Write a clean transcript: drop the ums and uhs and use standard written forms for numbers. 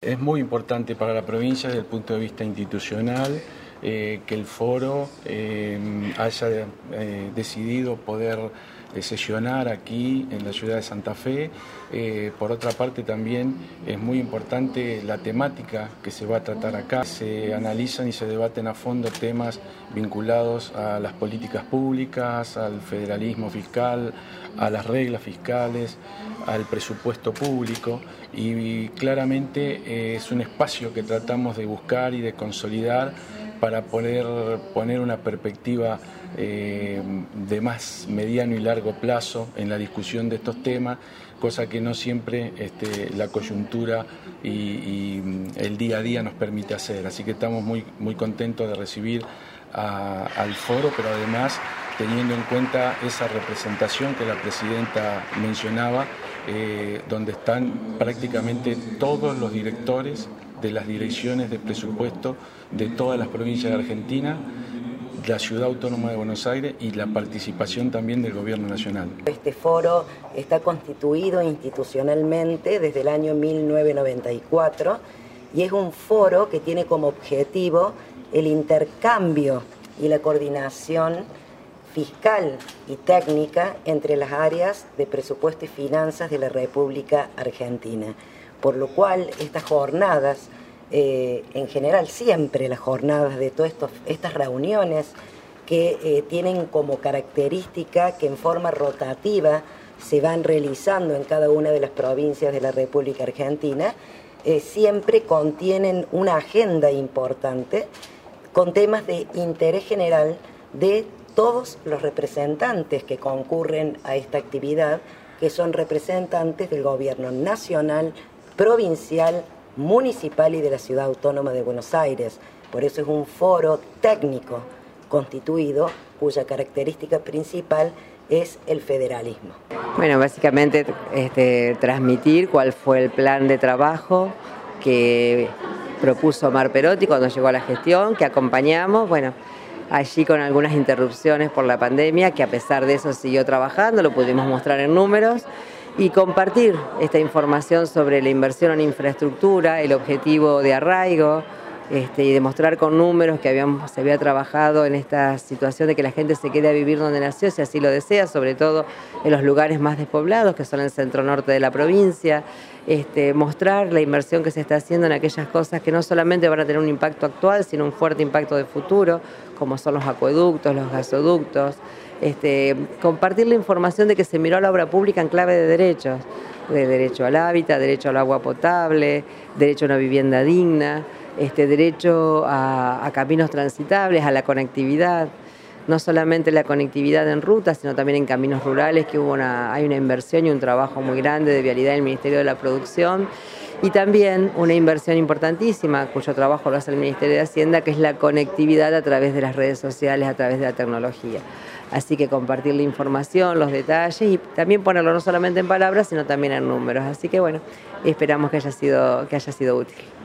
Es muy importante para la provincia desde el punto de vista institucional que el foro haya decidido poder sesionar aquí en la ciudad de Santa Fe. Por otra parte también es muy importante la temática que se va a tratar acá. Se analizan y se debaten a fondo temas vinculados a las políticas públicas, al federalismo fiscal, a las reglas fiscales, al presupuesto público y claramente es un espacio que tratamos de buscar y de consolidar para poder poner una perspectiva de más mediano y largo plazo en la discusión de estos temas, cosa que no siempre la coyuntura y el día a día nos permite hacer. Así que estamos muy contentos de recibir al foro, pero además teniendo en cuenta esa representación que la presidenta mencionaba, donde están prácticamente todos los directores de las direcciones de presupuesto de todas las provincias de Argentina, la Ciudad Autónoma de Buenos Aires y la participación también del Gobierno Nacional. Este foro está constituido institucionalmente desde el año 1994 y es un foro que tiene como objetivo el intercambio y la coordinación fiscal y técnica entre las áreas de presupuesto y finanzas de la República Argentina. Por lo cual estas jornadas, en general siempre las jornadas de todas estas reuniones que tienen como característica que en forma rotativa se van realizando en cada una de las provincias de la República Argentina, siempre contienen una agenda importante con temas de interés general de todos los representantes que concurren a esta actividad, que son representantes del Gobierno nacional, provincial, municipal y de la Ciudad Autónoma de Buenos Aires. Por eso es un foro técnico constituido cuya característica principal es el federalismo. Bueno, básicamente transmitir cuál fue el plan de trabajo que propuso Omar Perotti cuando llegó a la gestión, que acompañamos, bueno, allí con algunas interrupciones por la pandemia, que a pesar de eso siguió trabajando, lo pudimos mostrar en números, y compartir esta información sobre la inversión en infraestructura, el objetivo de arraigo, y demostrar con números que se había trabajado en esta situación de que la gente se quede a vivir donde nació, si así lo desea, sobre todo en los lugares más despoblados, que son el centro norte de la provincia, mostrar la inversión que se está haciendo en aquellas cosas que no solamente van a tener un impacto actual, sino un fuerte impacto de futuro, como son los acueductos, los gasoductos, compartir la información de que se miró a la obra pública en clave de derechos, de derecho al hábitat, derecho al agua potable, derecho a una vivienda digna, derecho a caminos transitables, a la conectividad, no solamente la conectividad en rutas, sino también en caminos rurales, que hay una inversión y un trabajo muy grande de vialidad del Ministerio de la Producción, y también una inversión importantísima, cuyo trabajo lo hace el Ministerio de Hacienda, que es la conectividad a través de las redes sociales, a través de la tecnología. Así que compartir la información, los detalles y también ponerlo no solamente en palabras, sino también en números. Así que bueno, esperamos que haya sido útil.